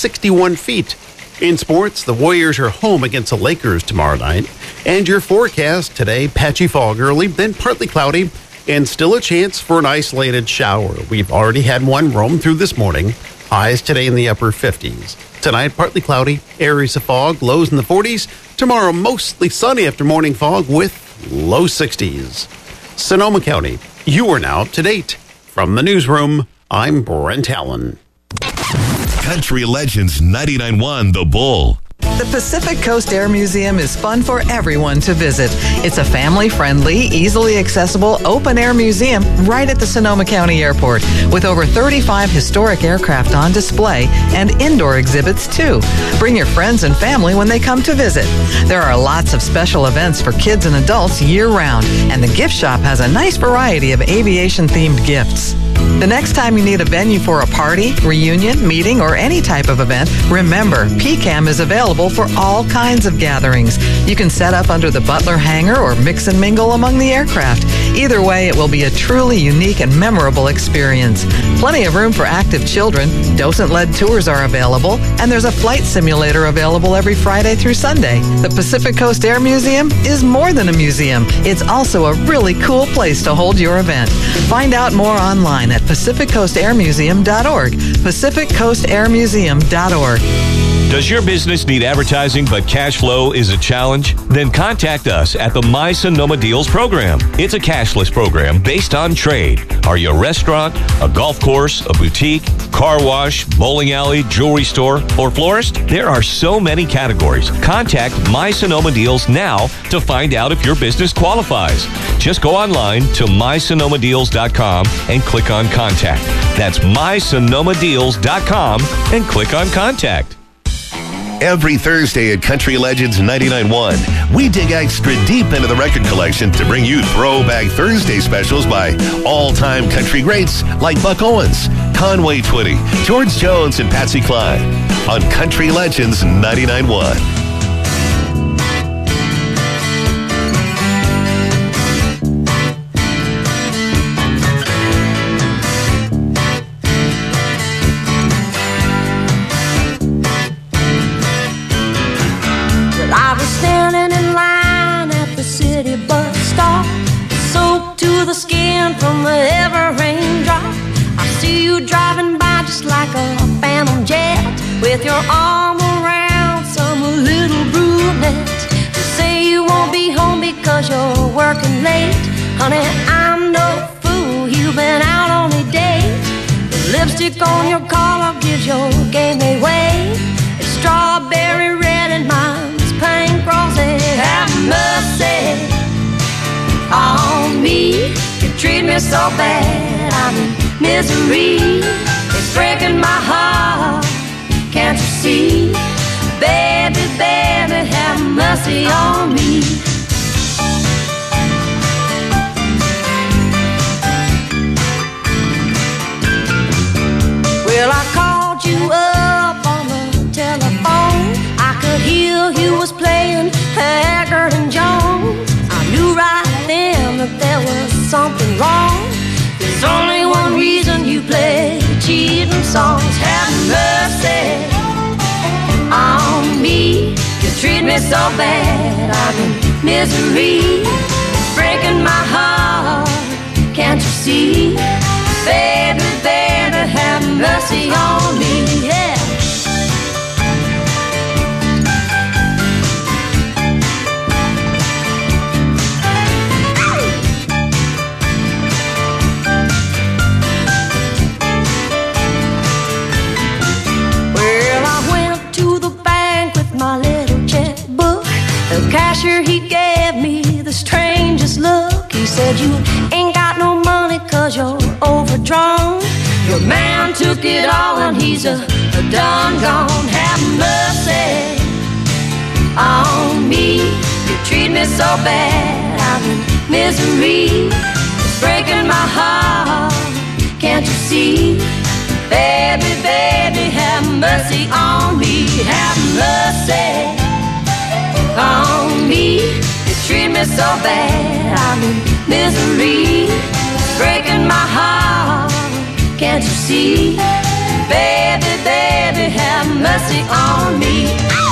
61 feet. In sports, the Warriors are home against the Lakers tomorrow night. And your forecast today, patchy fog early, then partly cloudy, and still a chance for an isolated shower. We've already had one roam through this morning. Highs today in the upper 50s. Tonight, partly cloudy, areas of fog, lows in the 40s. Tomorrow, mostly sunny after morning fog with low 60s. Sonoma County, you are now up to date. From the newsroom, I'm Brent Allen. Country Legends 99.1 The Bull. The Pacific Coast Air Museum is fun for everyone to visit. It's a family-friendly, easily accessible, open-air museum right at the Sonoma County Airport with over 35 historic aircraft on display and indoor exhibits, too. Bring your friends and family when they come to visit. There are lots of special events for kids and adults year-round, and the gift shop has a nice variety of aviation-themed gifts. The next time you need a venue for a party, reunion, meeting, or any type of event, remember, PCAM is available for all kinds of gatherings. You can set up under the Butler hangar or mix and mingle among the aircraft. Either way, it will be a truly unique and memorable experience. Plenty of room for active children, docent-led tours are available, and there's a flight simulator available every Friday through Sunday. The Pacific Coast Air Museum is more than a museum. It's also a really cool place to hold your event. Find out more online at PacificCoastAirMuseum.org. PacificCoastAirMuseum.org. Does your business need advertising but cash flow is a challenge? Then contact us at the My Sonoma Deals program. It's a cashless program based on trade. Are you a restaurant, a golf course, a boutique, car wash, bowling alley, jewelry store, or florist? There are so many categories. Contact My Sonoma Deals now to find out if your business qualifies. Just go online to mysonomadeals.com and click on Contact. That's mysonomadeals.com and click on Contact. Every Thursday at Country Legends 99.1, we dig extra deep into the record collection to bring you Throwback Thursday specials by all-time country greats like Buck Owens, Conway Twitty, George Jones, and Patsy Cline on Country Legends 99.1. From the ever raindrop, I see you driving by just like a phantom jet, with your arm around some little brunette. You say you won't be home because you're working late. Honey, I'm no fool, you've been out on a date. The lipstick on your collar gives your game away. It's strawberry red and mine's pink rosy. Have mercy on me. You treat me so bad, I'm in misery. It's breaking my heart, can't you see? Baby, baby, have mercy on me. Well, I called you up on the telephone. I could hear you was playing Haggard and Jones. I knew right then that there was something wrong. There's only one reason you play cheating songs. Have mercy on me. You treat me so bad, I'm in misery. It's breaking my heart, can't you see? Baby, baby, have mercy on me, yeah. The cashier, he gave me the strangest look. He said, you ain't got no money cause you're overdrawn. Your man took it all and he's a done gone. Have mercy on me. You treat me so bad, I'm in misery. It's breaking my heart, can't you see? Baby, baby, have mercy on me. Have mercy on me. You treat me so bad, I'm in misery. It's breaking my heart, can't you see? Baby, baby, have mercy on me.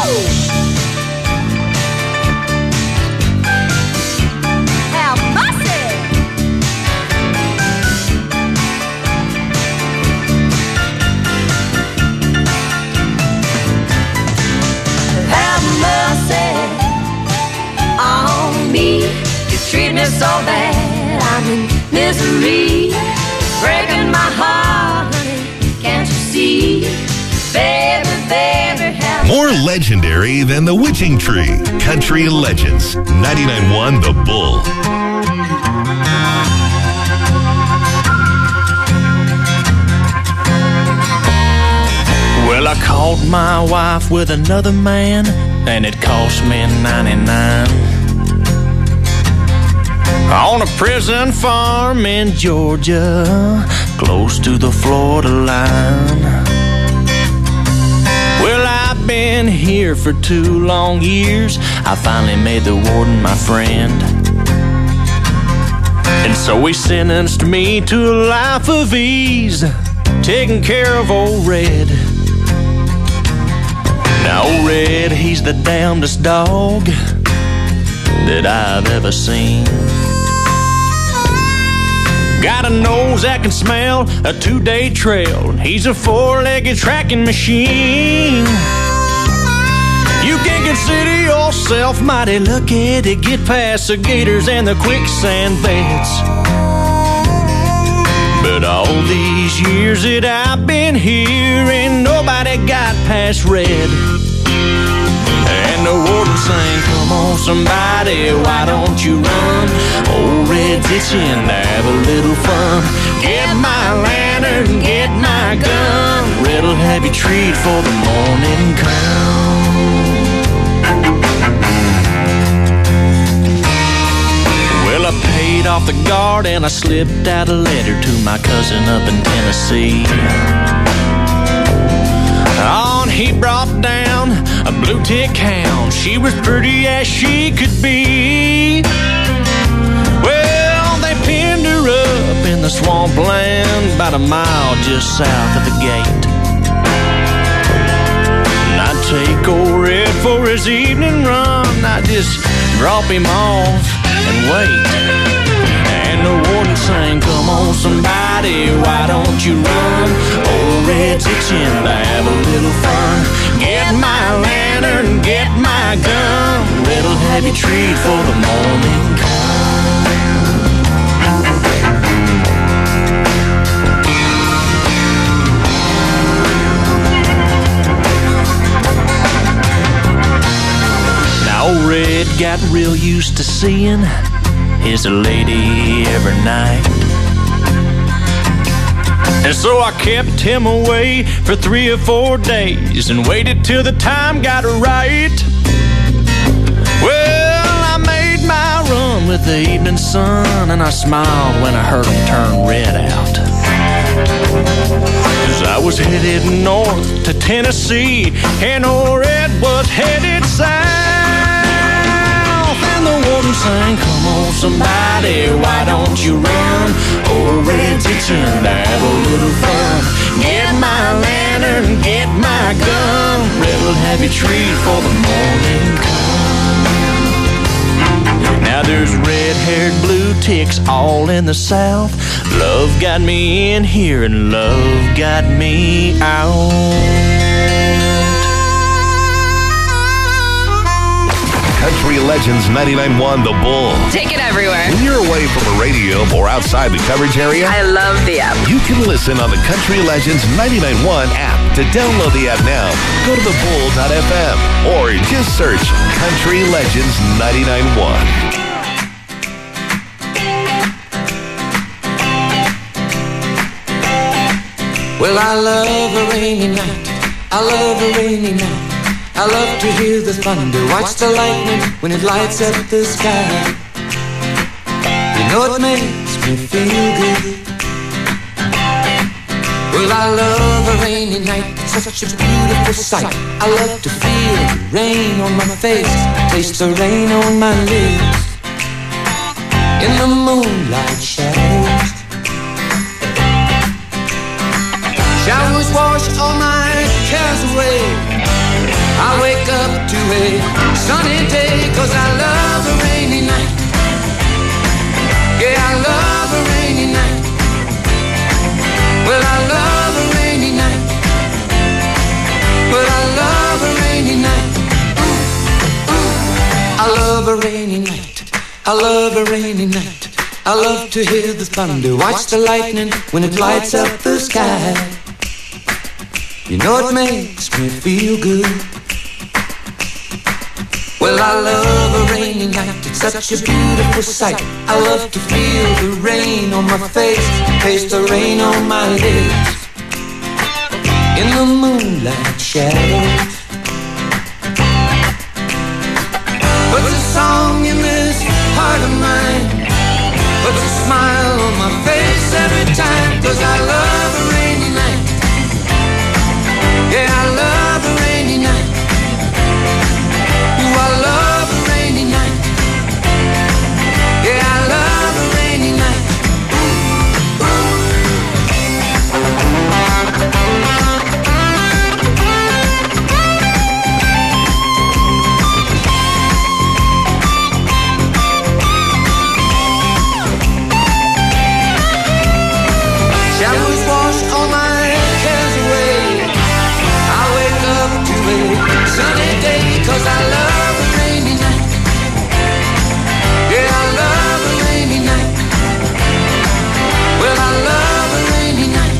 Have mercy. Have mercy on me. You treat me so bad, I'm in misery. Breaking my heart, honey, can't you see? Baby, baby, have More legendary than the Witching Tree. Country Legends. 99.1 The Bull. Well, I caught my wife with another man, and it cost me $99. On a prison farm in Georgia, close to the Florida line. Well, I've been here for 2 long years. I finally made the warden my friend. And so he sentenced me to a life of ease, taking care of old Red. Now, old Red, he's the damnedest dog that I've ever seen. Got a nose that can smell a 2-day trail. He's a 4-legged tracking machine. You can consider yourself mighty lucky to get past the gators and the quicksand beds. But all these years that I've been here, ain't nobody got past Red. And the warden sang, come on somebody, why don't you run? Old Red's itching to have a little fun. Get my lantern, get my gun. Red'll have you treat for the morning come. Well, I paid off the guard and I slipped out a letter to my cousin up in Tennessee. On he brought down a blue tick hound. She was pretty as she could be. Well, they pinned her up in the swampland about a mile just south of the gate. And I'd take old Red for his evening run. I'd just drop him off and wait. And the warden sang, come on somebody, why don't you run? Old Red's itching to have a little fun. Get my lantern, get my gun. Red'll have you treat for the morning come. Now old Red got real used to seeing his lady every night. And so I kept him away for 3 or 4 days and waited till the time got right. Well, I made my run with the evening sun, and I smiled when I heard him turn Red out. 'Cause I was headed north to Tennessee, and old Red was headed south. And the warden sang, come on somebody, why don't you run? Old Red's itching to have a little fun. Get my lantern, get my gun. Red'll have you treat for the morning come. Now there's red-haired blue ticks all in the south. Love got me in here and love got me out. Country Legends 99.1 The Bull. Take it everywhere. When you're away from a radio or outside the coverage area, I love the app. you can listen on the Country Legends 99.1 app. To download the app now, go to thebull.fm or just search Country Legends 99.1. Well, I love a rainy night. I love a rainy night. I love to hear the thunder, watch the lightning when it lights up the sky. You know it makes me feel good. Well, I love a rainy night, it's such a beautiful sight. I love to feel the rain on my face, taste the rain on my lips. In the moonlight shadows, Showers wash all my cares away. I wake up to a sunny day, 'cause I love a rainy night. Yeah, I love a rainy night. Well, I love a rainy night. Well, I love a rainy night. Ooh, ooh. I love a rainy night. I love a rainy night. I love to hear the thunder, watch the lightning when it lights up the sky. You know it makes me feel good. Well, I love a rainy night, it's such a beautiful sight. I love to feel the rain on my face, taste the rain on my lips. In the moonlight shadows, puts a song in this heart of mine, puts a smile on my face every time, 'cause I love a rainy night. Yeah, I love a rainy night. Ooh, I love a rainy night. Yeah, I love a rainy night. Showers wash all my cares away. I wake up to a sunny day, 'cause I love a rainy night. Yeah, I love a rainy night. Well, I love a rainy night.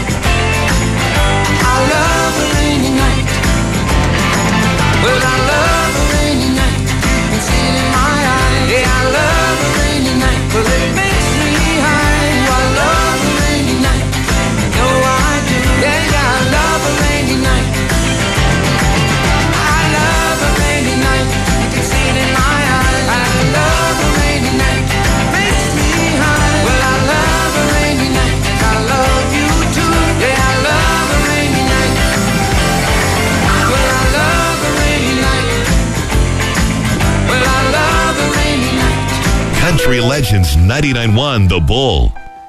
I love a rainy night. Well, I love a rainy night. You can see it in my eyes. Yeah, I love a rainy night, 'cause it makes me high. I love a rainy night. No, I do. Yeah, yeah, I love a rainy night. I love a rainy night. You can see it in my eyes. I love a rainy night. Makes me high. Well, I love a rainy night. I love you too. Yeah, I love a rainy night. Well, I love a rainy night. Well, I love a rainy night. Country Legends 99.1 The Bull.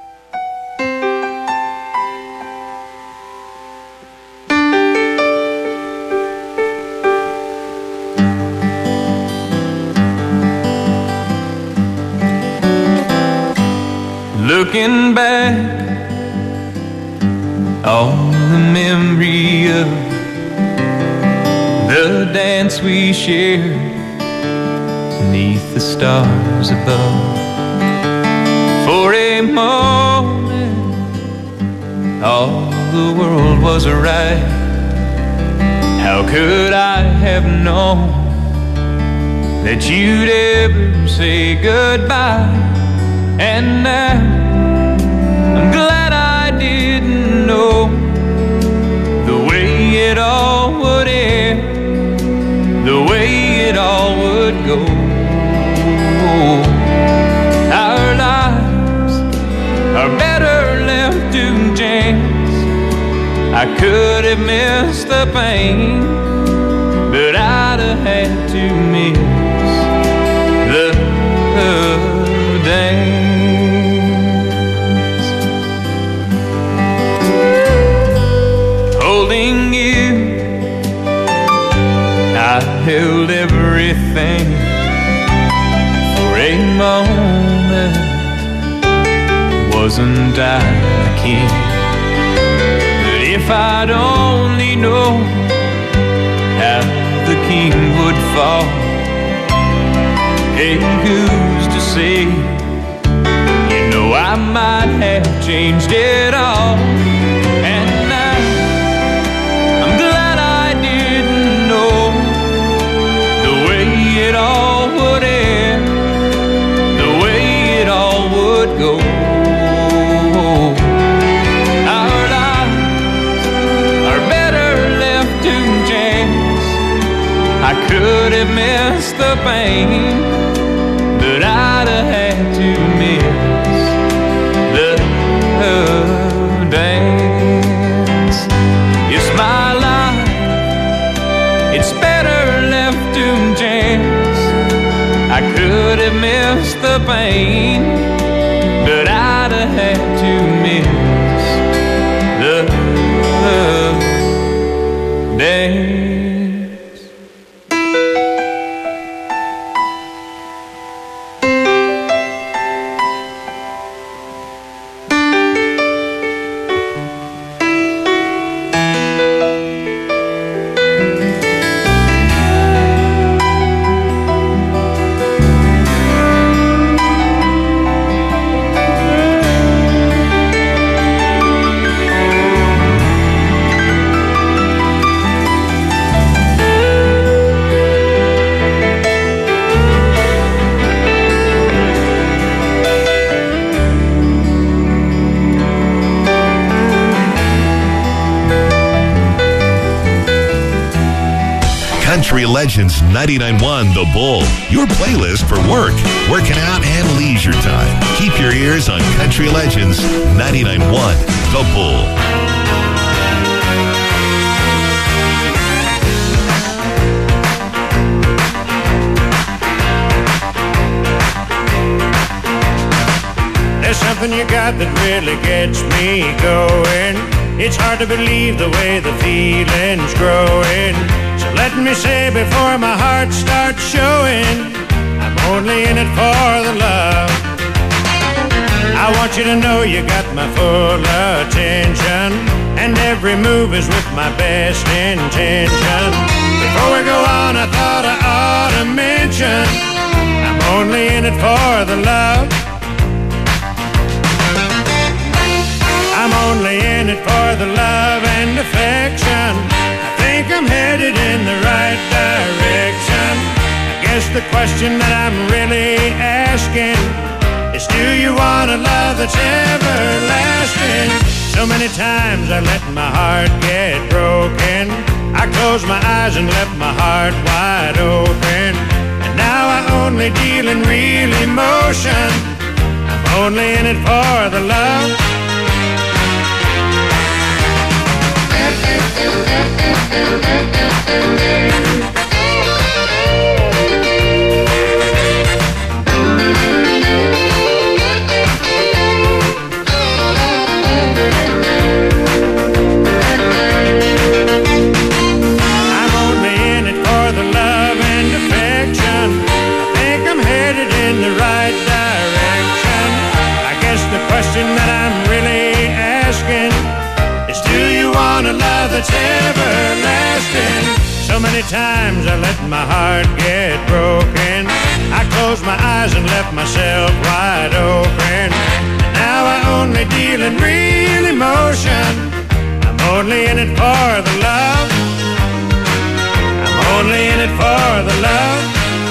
Looking back on the memory of the dance we shared beneath the stars above. For a moment, all the world was right. How could I have known that you'd ever say goodbye? And now I'm glad I didn't know the way it all would end, the way it all would go. Our lives are better left to chance. I could have missed the pain, but I'd have had to miss the dance. Holding you, I held everything for a moment. Wasn't I the king? But if I'd only known how the king would fall, hey, who's to say? You know, I might have changed it all. And now I'm glad I didn't know the way it all would end, the way it all would go. Our lives are better left to chance. I could have missed the pain, but I'd have had to miss the dance. It's my life, it's better left to chance. I could have missed the pain, but I'd have had to miss the dance. Country Legends 99.1 The Bull, your playlist for work, working out, and leisure time. Keep your ears on Country Legends 99.1 The Bull. There's something you got that really gets me going. It's hard to believe the way the feeling's growing. So let me say before my heart starts showing, I'm only in it for the love. I want you to know you got my full attention, and every move is with my best intention. Before we go on, I thought I ought to mention, I'm only in it for the love. I'm only in it for the love and affection. I think I'm headed in the right direction. I guess the question that I'm really asking is, do you want a love that's everlasting? So many times I let my heart get broken. I closed my eyes and left my heart wide open. And now I only deal in real emotion. I'm only in it for the love. I'm only in it for the love and affection. I think I'm headed in the right direction. I guess the question that I'm really asking is, do you want a love that's everlasting? So many times I let my heart get broken. I closed my eyes and left myself wide open. Now I only deal in real emotion. I'm only in it for the love. I'm only in it for the love.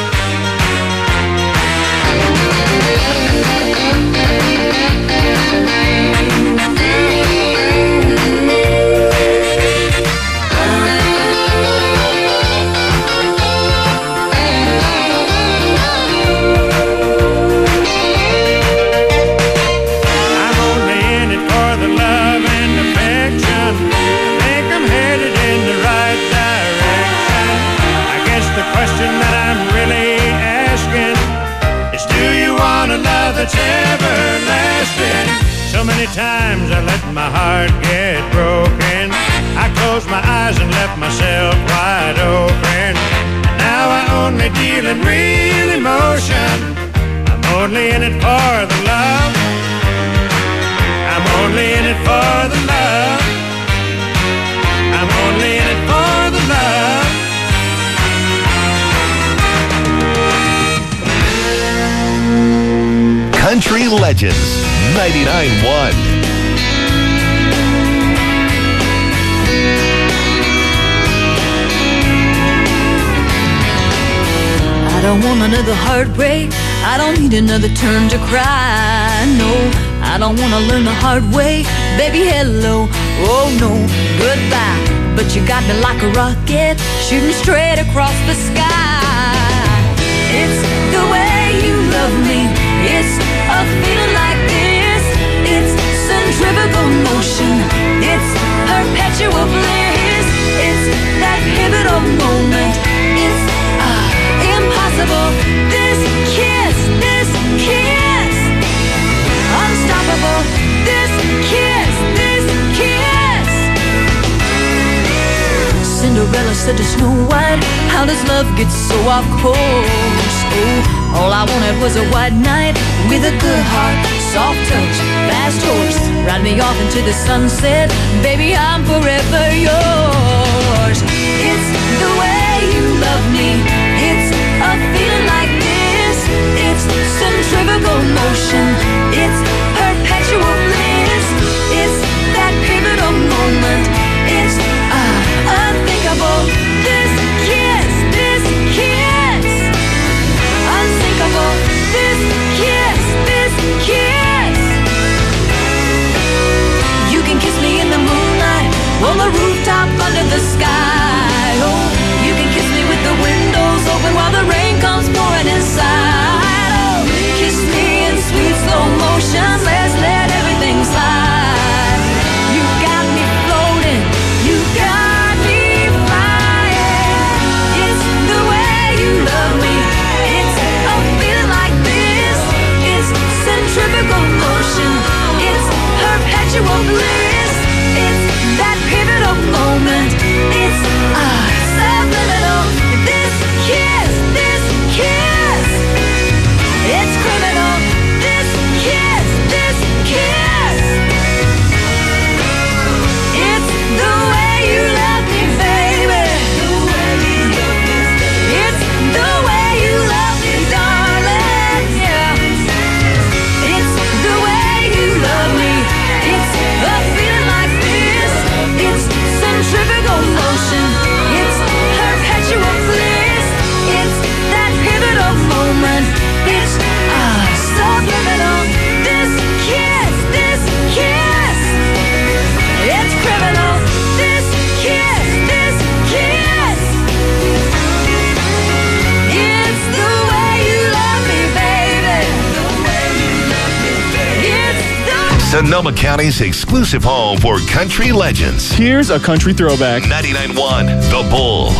That's everlasting. So many times I let my heart get broken. I closed my eyes and left myself wide open. Now I only deal in real emotion. I'm only in it for the love. I'm only in it for the love. I'm only in it for the love. Country Legends 99.1. I don't want another heartbreak. I don't need another turn to cry. No, I don't want to learn the hard way. Baby, hello, oh no, goodbye. But you got me like a rocket, shooting straight across the sky. It's the way you love me. It's a feeling like this. It's centrifugal motion. It's perpetual bliss. It's that pivotal moment. It's impossible. This kiss, unstoppable. This kiss, white. How does love get so off course? Oh, all I wanted was a white knight with a good heart, soft touch, fast horse. Ride me off into the sunset, baby, I'm forever yours. It's the way you love me, it's a feeling like this. It's centrifugal motion, it's perpetual bliss. It's that pivotal moment, it's unthinkable. This kiss, unsinkable. This kiss. You can kiss me in the moonlight, on the rooftop under the sky. Oh, you can kiss me with the windows open while the rain comes pouring inside. Oh, kiss me in sweet slow motion, let's let everything slide. You got me floating, you got me flying. It's the way you love me, it's a feeling like this. It's centrifugal motion, it's perpetual bliss. It's that pivotal moment, it's subliminal. This kiss, it's criminal. This kiss, it's the way you love me, baby. It's the way you love me, darling. Yeah. It's the way you love me. It's a feeling like this. It's centrifugal motion. It's perpetual bliss. It's that pivotal moment. It's subliminal. This kiss, it's criminal. This kiss, it's the way you love me, baby. It's the Sonoma County's exclusive home for country legends. Here's a country throwback. 99.1 The Bull.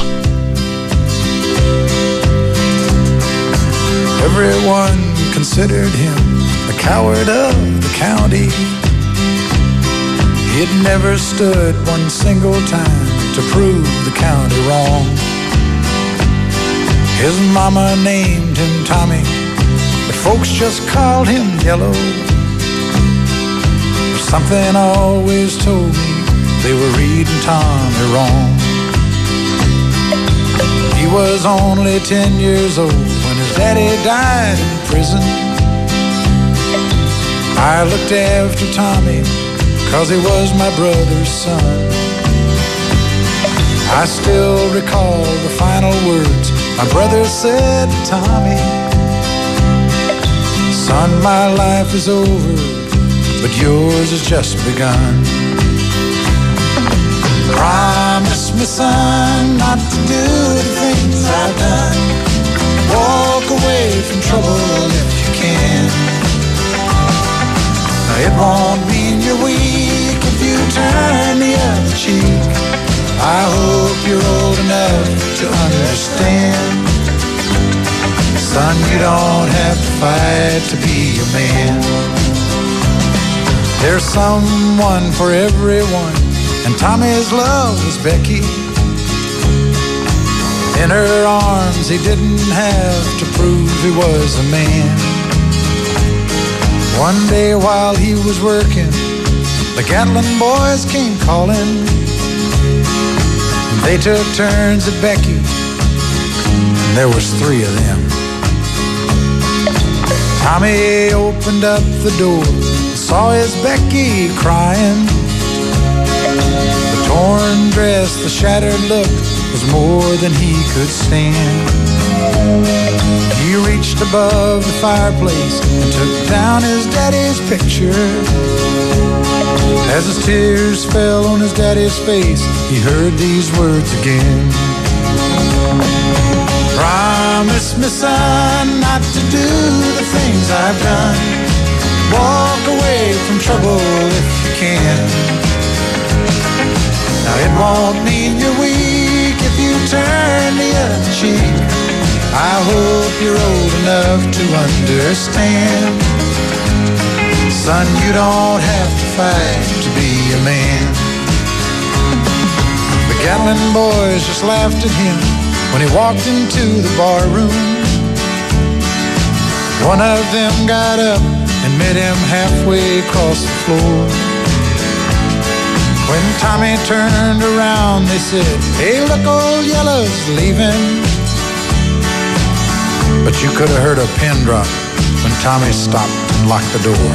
Everyone considered him the coward of the county. He'd never stood one single time to prove the county wrong. His mama named him Tommy, but folks just called him Yellow. But something always told me they were reading Tommy wrong. He was only 10 years old when his daddy died in prison. I looked after Tommy 'cause he was my brother's son. I still recall the final words my brother said to Tommy. Son, my life is over, but yours has just begun. Promise me, son, not to do the things I've done. Walk away from trouble if you can. Now, it won't mean you're weak if you turn the other cheek. I hope you're old enough to understand. Son, you don't have to fight to be a man. There's someone for everyone, and Tommy's love was Becky. In her arms he didn't have to prove he was a man. One day while he was working, the Gatlin boys came calling. They took turns at Becky, and there was 3 of them. Tommy opened up the door, saw his Becky crying. The torn dress, the shattered look was more than he could stand. He reached above the fireplace and took down his daddy's picture. As his tears fell on his daddy's face, he heard these words again. Promise me, son, not to do the things I've done. Walk away from trouble if you can. Now, it won't mean you're weak if you turn the other cheek. I hope you're old enough to understand. Son, you don't have to fight to be a man. The Gatlin boys just laughed at him when he walked into the bar room. One of them got up and met him halfway across the floor. When Tommy turned around, they said, "Hey, look, old Yellow's leaving." But you could have heard a pin drop when Tommy stopped and locked the door.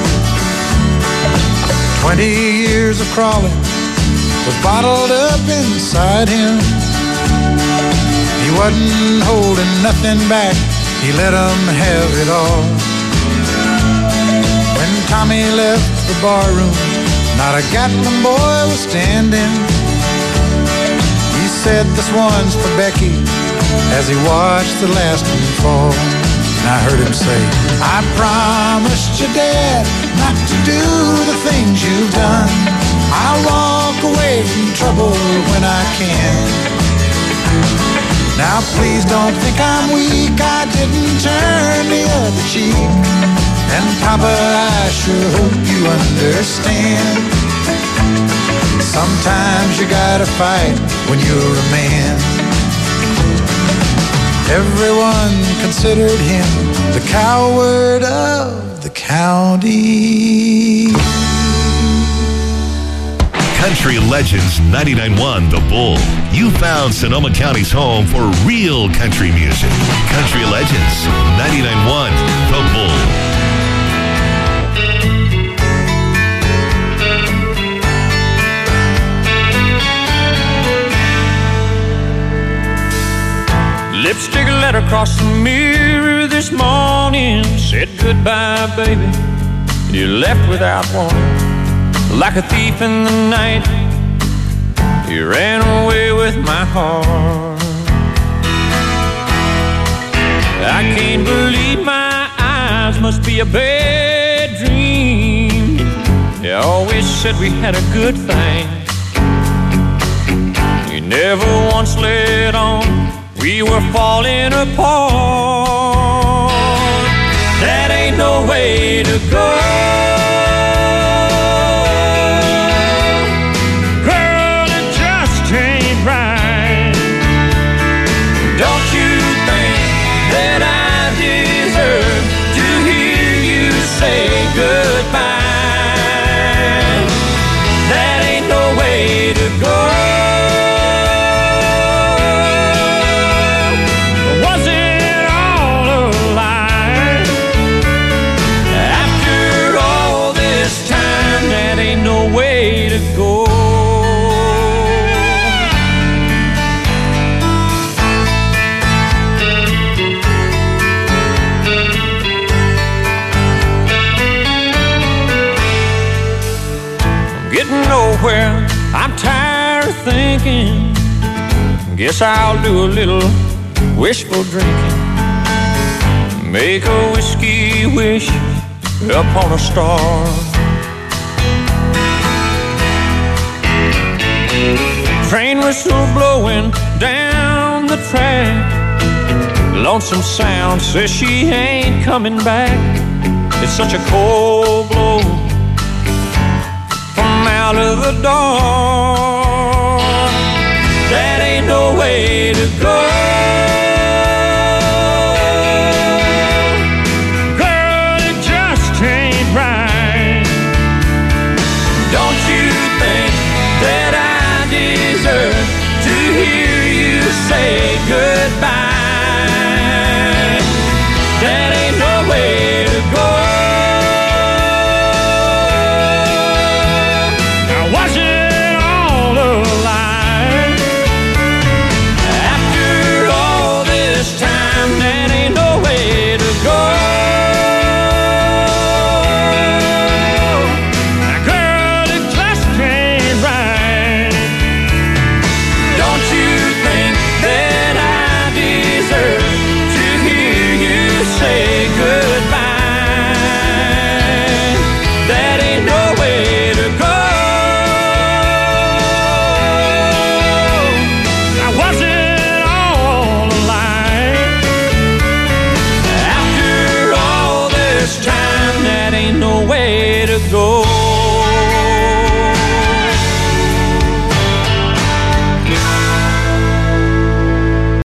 20 years of crawling was bottled up inside him. He wasn't holding nothing back, he let them have it all. When Tommy left the bar room, not a Gatlin boy was standing. He said, "This one's for Becky," as he watched the last one fall. And I heard him say, "I promised you, Dad, not to do the things you've done. I'll walk away from trouble when I can. Now please don't think I'm weak, I didn't turn the other cheek. And Papa, I sure hope you understand. Sometimes you gotta fight when you're a man." Everyone considered him the coward of the county. Country Legends 99.1 The Bull. You found Sonoma County's home for real country music. Country Legends 99.1 The Bull. Lipstick letter across the mirror this morning said goodbye, baby. You left without warning, like a thief in the night. You ran away with my heart. I can't believe my eyes, must be a bad dream. You always said we had a good thing. You never once let on we were falling apart. That ain't no way to go. Girl, it just ain't right. Don't you think that I deserve to hear you say goodbye? That ain't no way to go. Nowhere, I'm tired of thinking. Guess I'll do a little wishful drinking. Make a whiskey wish upon a star. Train whistle blowing down the track. Lonesome sound says she ain't coming back. It's such a cold blow out of the door. That ain't no way to